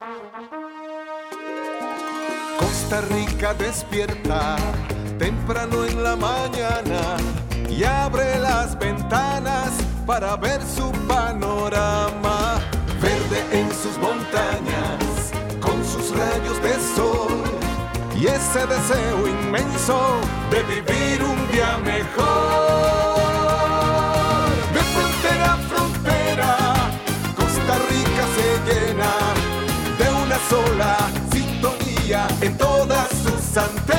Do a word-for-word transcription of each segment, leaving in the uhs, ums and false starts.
Costa Rica despierta temprano en la mañana y abre las ventanas para ver su panorama. Verde en sus montañas, con sus rayos de sol y ese deseo inmenso de vivir un día mejor. De frontera a frontera, Costa Rica se llena de una sola sintonía en todas sus antenas.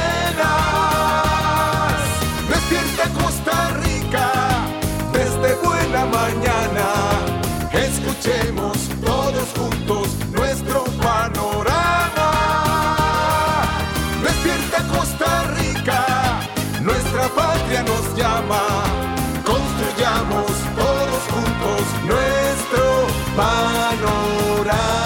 Despierta Costa Rica desde buena mañana. Escuchemos todos juntos nuestro panorama. Despierta Costa Rica, nuestra patria nos llama. Construyamos todos juntos nuestro panorama.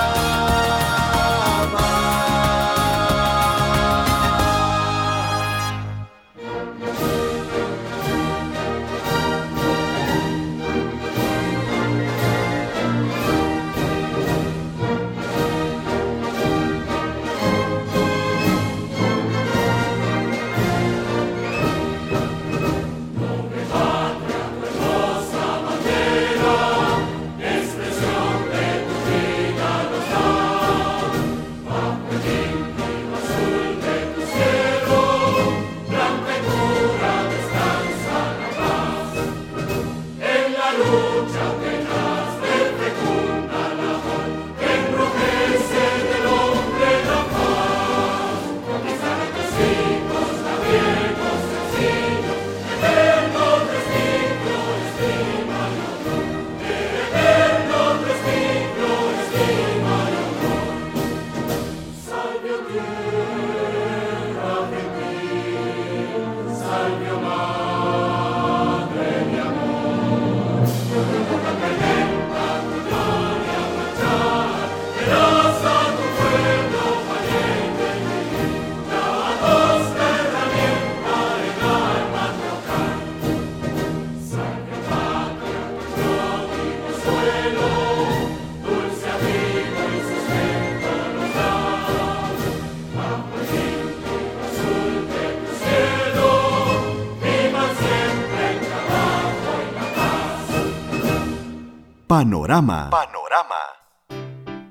Panorama. Panorama.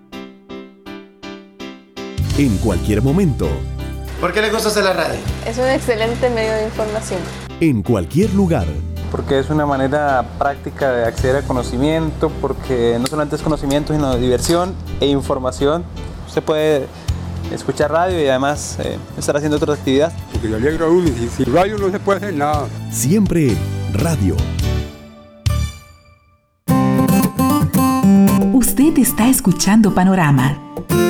En cualquier momento. ¿Por qué le gusta hacer la radio? Es un excelente medio de información. En cualquier lugar. Porque es una manera práctica de acceder al conocimiento, porque no solamente es conocimiento, sino diversión e información. Usted puede escuchar radio y además eh, estar haciendo otra actividad. Porque yo alegro a uno y sin radio no se puede hacer nada. Siempre radio. Usted está escuchando Panorama.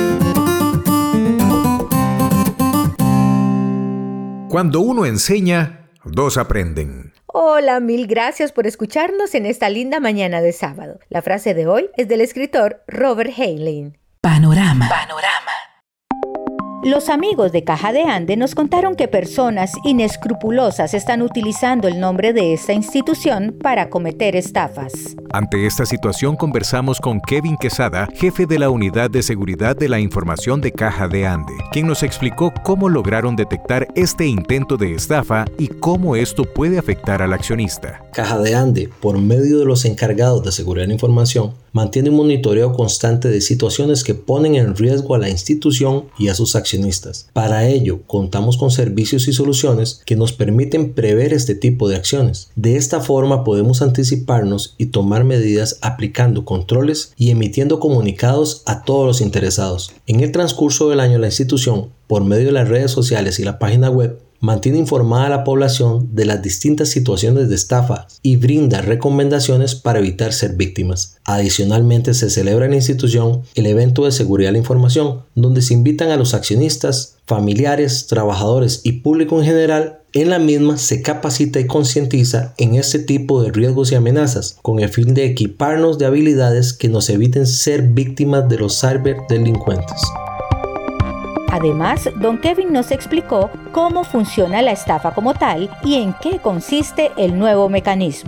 Cuando uno enseña, dos aprenden. Hola, mil gracias por escucharnos en esta linda mañana de sábado. La frase de hoy es del escritor Robert Heinlein. Panorama. Panorama. Los amigos de Caja de Ande nos contaron que personas inescrupulosas están utilizando el nombre de esta institución para cometer estafas. Ante esta situación conversamos con Kevin Quesada, jefe de la Unidad de Seguridad de la Información de Caja de Ande, quien nos explicó cómo lograron detectar este intento de estafa y cómo esto puede afectar al accionista. Caja de Ande, por medio de los encargados de seguridad de la información, mantiene un monitoreo constante de situaciones que ponen en riesgo a la institución y a sus accionistas. Para ello, contamos con servicios y soluciones que nos permiten prever este tipo de acciones. De esta forma podemos anticiparnos y tomar medidas aplicando controles y emitiendo comunicados a todos los interesados. En el transcurso del año, la institución, por medio de las redes sociales y la página web, mantiene informada a la población de las distintas situaciones de estafa y brinda recomendaciones para evitar ser víctimas. Adicionalmente, se celebra en la institución el evento de seguridad de la información, donde se invitan a los accionistas, familiares, trabajadores y público en general. En la misma se capacita y concientiza en este tipo de riesgos y amenazas, con el fin de equiparnos de habilidades que nos eviten ser víctimas de los ciberdelincuentes. Además, don Kevin nos explicó cómo funciona la estafa como tal y en qué consiste el nuevo mecanismo.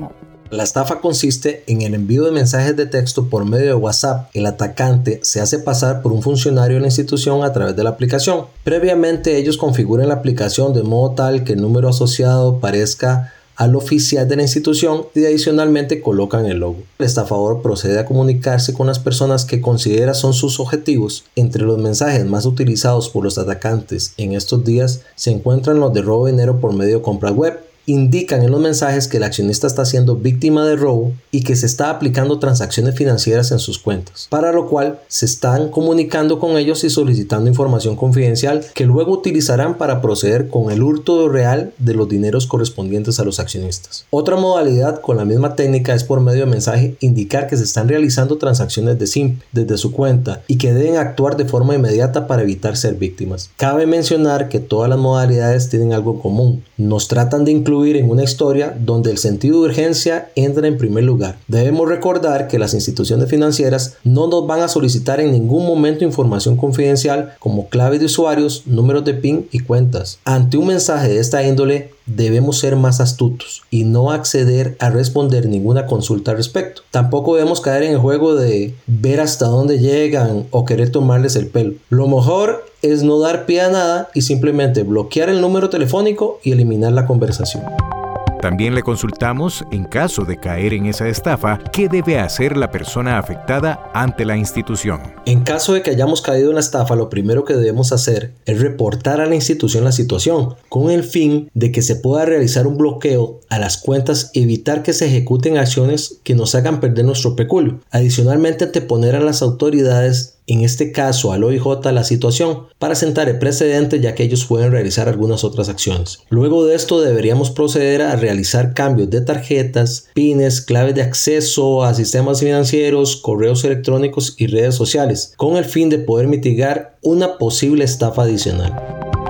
La estafa consiste en el envío de mensajes de texto por medio de WhatsApp. El atacante se hace pasar por un funcionario de la institución a través de la aplicación. Previamente ellos configuran la aplicación de modo tal que el número asociado parezca al oficial de la institución y adicionalmente colocan el logo. El estafador procede a comunicarse con las personas que considera son sus objetivos. Entre los mensajes más utilizados por los atacantes en estos días se encuentran los de robo de dinero por medio de compras web. Indican en los mensajes que el accionista está siendo víctima de robo y que se está aplicando transacciones financieras en sus cuentas, para lo cual se están comunicando con ellos y solicitando información confidencial que luego utilizarán para proceder con el hurto real de los dineros correspondientes a los accionistas. Otra modalidad con la misma técnica es por medio de mensaje indicar que se están realizando transacciones de simp desde su cuenta y que deben actuar de forma inmediata para evitar ser víctimas. Cabe mencionar que todas las modalidades tienen algo común. Nos tratan de incluir en una historia donde el sentido de urgencia entra en primer lugar. Debemos recordar que las instituciones financieras no nos van a solicitar en ningún momento información confidencial como claves de usuarios, números de P I N y cuentas. Ante un mensaje de esta índole, debemos ser más astutos y no acceder a responder ninguna consulta al respecto. Tampoco debemos caer en el juego de ver hasta dónde llegan o querer tomarles el pelo. Lo mejor es no dar pie a nada y simplemente bloquear el número telefónico y eliminar la conversación. También le consultamos, en caso de caer en esa estafa, qué debe hacer la persona afectada ante la institución. En caso de que hayamos caído en la estafa, lo primero que debemos hacer es reportar a la institución la situación, con el fin de que se pueda realizar un bloqueo a las cuentas y evitar que se ejecuten acciones que nos hagan perder nuestro peculio. Adicionalmente, anteponer a las autoridades, en este caso al O I J, la situación para sentar el precedente, ya que ellos pueden realizar algunas otras acciones. Luego de esto deberíamos proceder a realizar cambios de tarjetas, pines, claves de acceso a sistemas financieros, correos electrónicos y redes sociales, con el fin de poder mitigar una posible estafa adicional.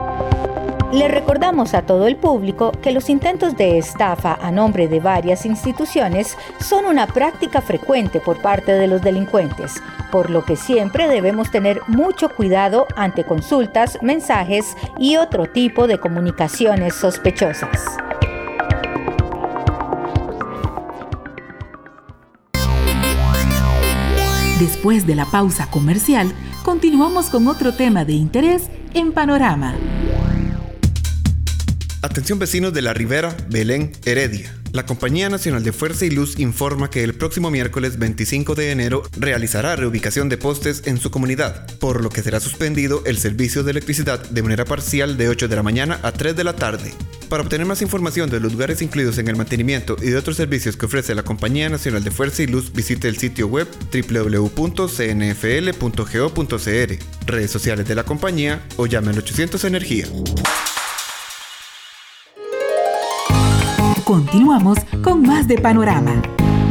Le recordamos a todo el público que los intentos de estafa a nombre de varias instituciones son una práctica frecuente por parte de los delincuentes, por lo que siempre debemos tener mucho cuidado ante consultas, mensajes y otro tipo de comunicaciones sospechosas. Después de la pausa comercial, continuamos con otro tema de interés en Panorama. Atención vecinos de La Ribera, Belén, Heredia. La Compañía Nacional de Fuerza y Luz informa que el próximo miércoles veinticinco de enero realizará reubicación de postes en su comunidad, por lo que será suspendido el servicio de electricidad de manera parcial de ocho de la mañana a tres de la tarde. Para obtener más información de los lugares incluidos en el mantenimiento y de otros servicios que ofrece la Compañía Nacional de Fuerza y Luz, visite el sitio web doble u doble u doble u punto c n f l punto g o punto c r, redes sociales de la compañía o llame al ochocientos Energía. Continuamos con más de Panorama.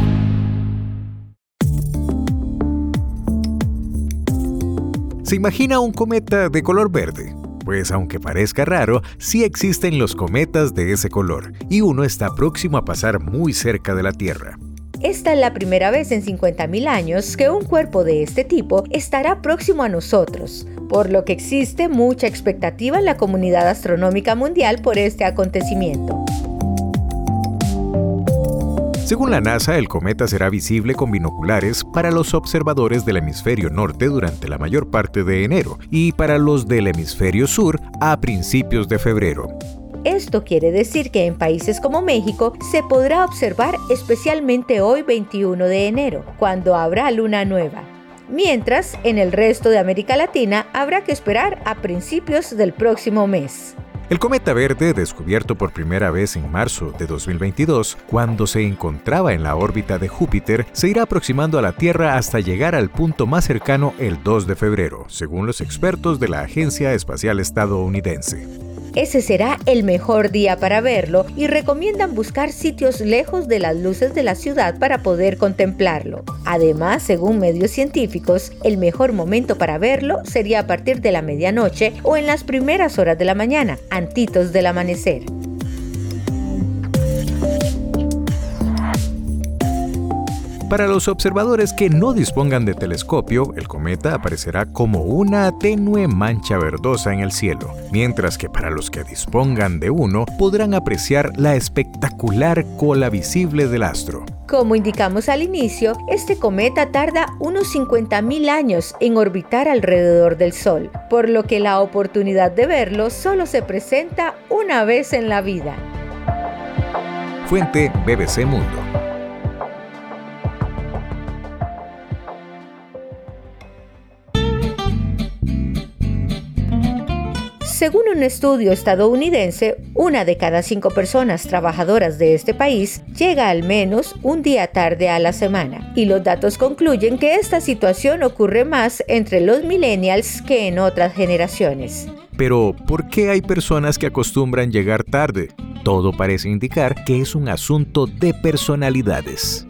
¿Se imagina un cometa de color verde? Pues aunque parezca raro, sí existen los cometas de ese color, y uno está próximo a pasar muy cerca de la Tierra. Esta es la primera vez en cincuenta mil años que un cuerpo de este tipo estará próximo a nosotros, por lo que existe mucha expectativa en la comunidad astronómica mundial por este acontecimiento. Según la NASA, el cometa será visible con binoculares para los observadores del hemisferio norte durante la mayor parte de enero y para los del hemisferio sur a principios de febrero. Esto quiere decir que en países como México se podrá observar especialmente hoy veintiuno de enero, cuando habrá luna nueva. Mientras, en el resto de América Latina habrá que esperar a principios del próximo mes. El cometa verde, descubierto por primera vez en marzo de dos mil veintidós, cuando se encontraba en la órbita de Júpiter, se irá aproximando a la Tierra hasta llegar al punto más cercano el dos de febrero, según los expertos de la Agencia Espacial Estadounidense. Ese será el mejor día para verlo y recomiendan buscar sitios lejos de las luces de la ciudad para poder contemplarlo. Además, según medios científicos, el mejor momento para verlo sería a partir de la medianoche o en las primeras horas de la mañana, antitos del amanecer. Para los observadores que no dispongan de telescopio, el cometa aparecerá como una tenue mancha verdosa en el cielo, mientras que para los que dispongan de uno, podrán apreciar la espectacular cola visible del astro. Como indicamos al inicio, este cometa tarda unos cincuenta mil años en orbitar alrededor del Sol, por lo que la oportunidad de verlo solo se presenta una vez en la vida. Fuente B B C Mundo. Según un estudio estadounidense, una de cada cinco personas trabajadoras de este país llega al menos un día tarde a la semana, y los datos concluyen que esta situación ocurre más entre los millennials que en otras generaciones. Pero, ¿por qué hay personas que acostumbran llegar tarde? Todo parece indicar que es un asunto de personalidades.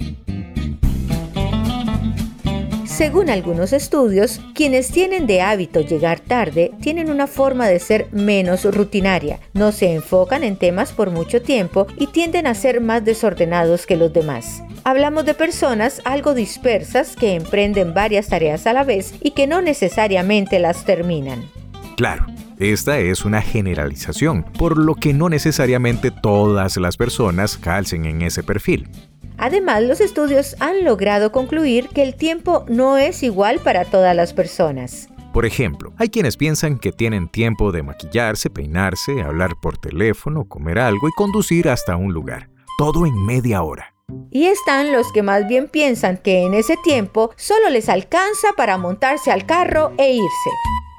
Según algunos estudios, quienes tienen de hábito llegar tarde tienen una forma de ser menos rutinaria, no se enfocan en temas por mucho tiempo y tienden a ser más desordenados que los demás. Hablamos de personas algo dispersas que emprenden varias tareas a la vez y que no necesariamente las terminan. Claro. Esta es una generalización, por lo que no necesariamente todas las personas calcen en ese perfil. Además, los estudios han logrado concluir que el tiempo no es igual para todas las personas. Por ejemplo, hay quienes piensan que tienen tiempo de maquillarse, peinarse, hablar por teléfono, comer algo y conducir hasta un lugar. Todo en media hora. Y están los que más bien piensan que en ese tiempo solo les alcanza para montarse al carro e irse.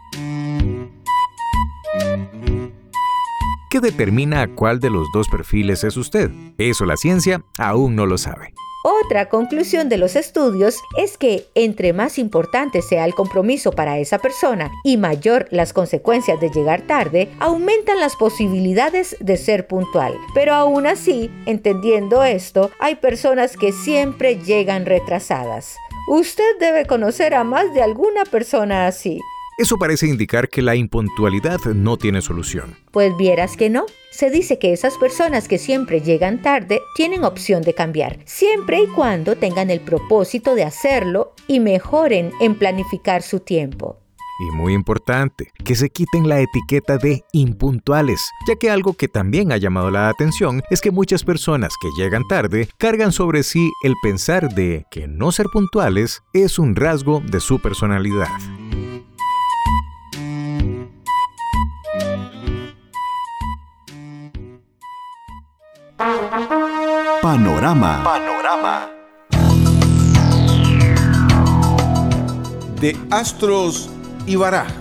¿Qué determina cuál de los dos perfiles es usted? Eso la ciencia aún no lo sabe. Otra conclusión de los estudios es que entre más importante sea el compromiso para esa persona y mayor las consecuencias de llegar tarde, aumentan las posibilidades de ser puntual. Pero aún así, entendiendo esto, hay personas que siempre llegan retrasadas. Usted debe conocer a más de alguna persona así. Eso parece indicar que la impuntualidad no tiene solución. Pues vieras que no. Se dice que esas personas que siempre llegan tarde tienen opción de cambiar, siempre y cuando tengan el propósito de hacerlo y mejoren en planificar su tiempo. Y muy importante, que se quiten la etiqueta de impuntuales, ya que algo que también ha llamado la atención es que muchas personas que llegan tarde cargan sobre sí el pensar de que no ser puntuales es un rasgo de su personalidad. Panorama. Panorama. De astros y barajas.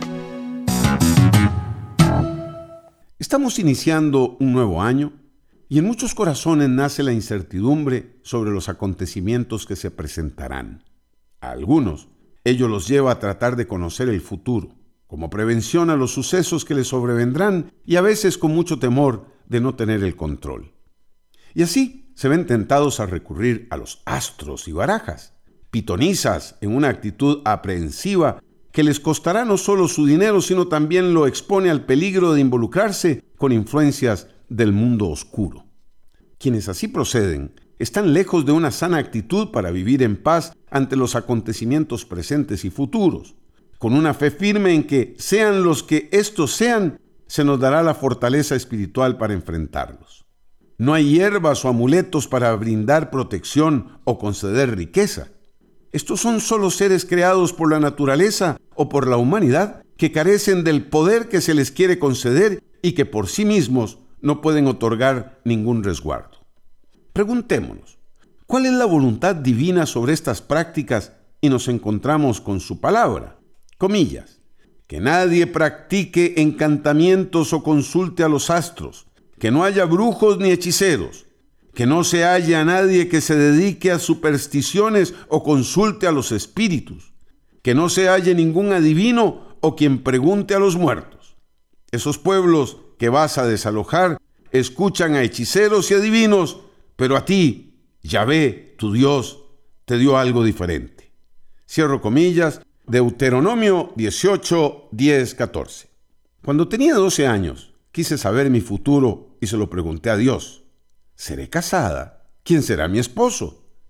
Estamos iniciando un nuevo año y en muchos corazones nace la incertidumbre sobre los acontecimientos que se presentarán. A algunos, ello los lleva a tratar de conocer el futuro, como prevención a los sucesos que les sobrevendrán y a veces con mucho temor de no tener el control. Y así se ven tentados a recurrir a los astros y barajas, pitonizas en una actitud aprehensiva que les costará no solo su dinero, sino también lo expone al peligro de involucrarse con influencias del mundo oscuro. Quienes así proceden están lejos de una sana actitud para vivir en paz ante los acontecimientos presentes y futuros, con una fe firme en que, sean los que estos sean, se nos dará la fortaleza espiritual para enfrentarlos. No hay hierbas o amuletos para brindar protección o conceder riqueza. Estos son solo seres creados por la naturaleza o por la humanidad que carecen del poder que se les quiere conceder y que por sí mismos no pueden otorgar ningún resguardo. Preguntémonos, ¿cuál es la voluntad divina sobre estas prácticas? Y nos encontramos con su palabra. Comillas, que nadie practique encantamientos o consulte a los astros, que no haya brujos ni hechiceros, que no se haya nadie que se dedique a supersticiones o consulte a los espíritus, que no se halle ningún adivino o quien pregunte a los muertos. Esos pueblos que vas a desalojar escuchan a hechiceros y adivinos, pero a ti, Yahvé, tu Dios, te dio algo diferente. Cierro comillas, Deuteronomio dieciocho, diez, catorce. Cuando tenía doce años, quise saber mi futuro y se lo pregunté a Dios. ¿Seré casada? ¿Quién será mi esposo?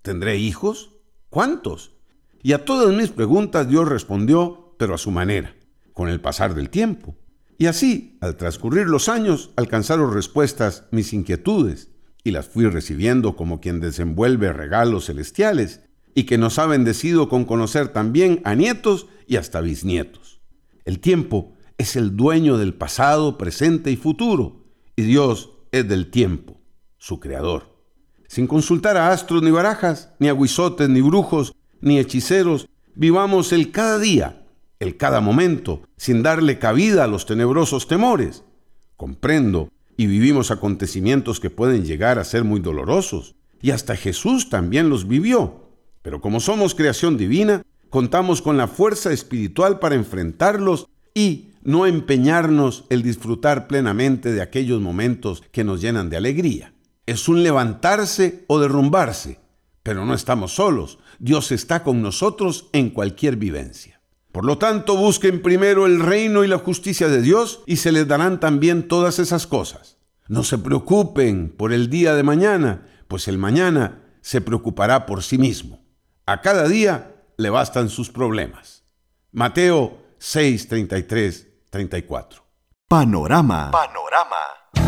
¿Tendré hijos? ¿Cuántos? Y a todas mis preguntas Dios respondió, pero a su manera, con el pasar del tiempo. Y así, al transcurrir los años, alcanzaron respuestas mis inquietudes, y las fui recibiendo como quien desenvuelve regalos celestiales, y que nos ha bendecido con conocer también a nietos y hasta bisnietos. El tiempo es el dueño del pasado, presente y futuro, y Dios es del tiempo, su creador. Sin consultar a astros ni barajas, ni aguizotes, ni brujos, ni hechiceros, vivamos el cada día, el cada momento, sin darle cabida a los tenebrosos temores. Comprendo y vivimos acontecimientos que pueden llegar a ser muy dolorosos, y hasta Jesús también los vivió. Pero como somos creación divina, contamos con la fuerza espiritual para enfrentarlos y no empeñarnos el disfrutar plenamente de aquellos momentos que nos llenan de alegría. Es un levantarse o derrumbarse, pero no estamos solos. Dios está con nosotros en cualquier vivencia. Por lo tanto, busquen primero el reino y la justicia de Dios y se les darán también todas esas cosas. No se preocupen por el día de mañana, pues el mañana se preocupará por sí mismo. A cada día le bastan sus problemas. Mateo seis, treinta y tres, treinta y cuatro. Panorama. Panorama.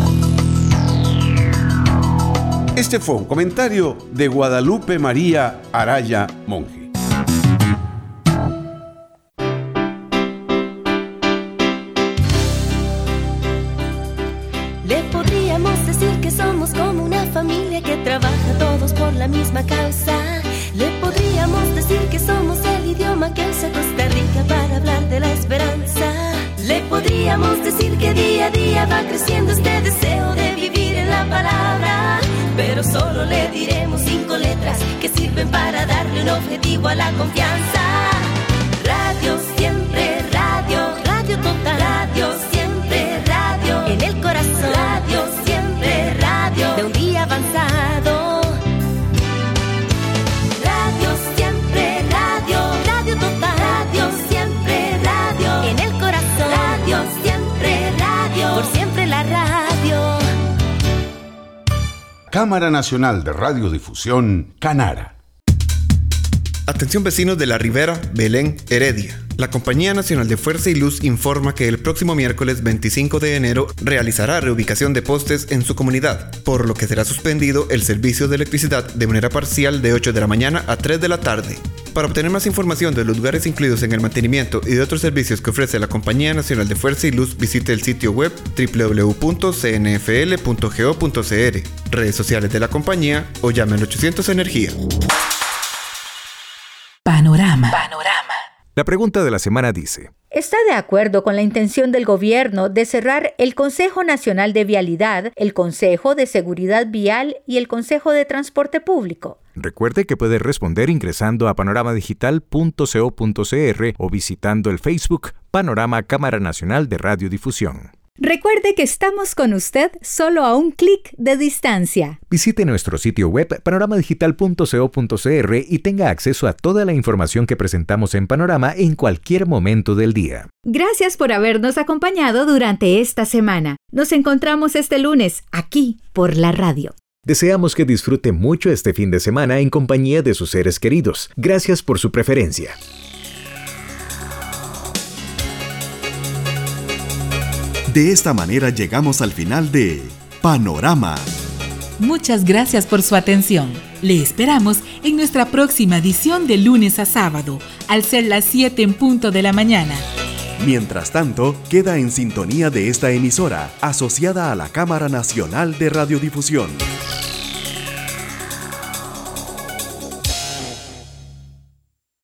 Este fue un comentario de Guadalupe María Araya Monge. Le podríamos decir que somos como una familia que trabaja todos por la misma causa. Le podríamos decir que somos el idioma que usa Costa Rica para hablar de la esperanza. Le podríamos decir que día a día va creciendo este deseo de vivir en la palabra. Pero solo le diremos cinco letras que sirven para darle un objetivo a la confianza. Radio siempre, radio, radio total. Radio siempre, radio, en el corazón. Radio siempre, radio, de un día avanzado. Radio siempre, radio, radio total. Radio siempre, radio, en el corazón. Radio siempre, radio, por siempre la radio. Cámara Nacional de Radiodifusión, Canara. Atención vecinos de La Ribera, Belén, Heredia. La Compañía Nacional de Fuerza y Luz informa que el próximo miércoles veinticinco de enero realizará reubicación de postes en su comunidad, por lo que será suspendido el servicio de electricidad de manera parcial de ocho de la mañana a tres de la tarde. Para obtener más información de los lugares incluidos en el mantenimiento y de otros servicios que ofrece la Compañía Nacional de Fuerza y Luz, visite el sitio web doble u doble u doble u punto c n f l punto g o punto c r, redes sociales de la compañía o llame al ochocientos Energía. Panorama. Panorama. La pregunta de la semana dice: ¿está de acuerdo con la intención del gobierno de cerrar el Consejo Nacional de Vialidad, el Consejo de Seguridad Vial y el Consejo de Transporte Público? Recuerde que puede responder ingresando a panorama digital punto co punto c r o visitando el Facebook Panorama Cámara Nacional de Radiodifusión. Recuerde que estamos con usted solo a un clic de distancia. Visite nuestro sitio web panorama digital punto co punto c r y tenga acceso a toda la información que presentamos en Panorama en cualquier momento del día. Gracias por habernos acompañado durante esta semana. Nos encontramos este lunes, aquí, por la radio. Deseamos que disfrute mucho este fin de semana en compañía de sus seres queridos. Gracias por su preferencia. De esta manera llegamos al final de Panorama. Muchas gracias por su atención. Le esperamos en nuestra próxima edición de lunes a sábado, al ser las siete en punto de la mañana. Mientras tanto, queda en sintonía de esta emisora, asociada a la Cámara Nacional de Radiodifusión.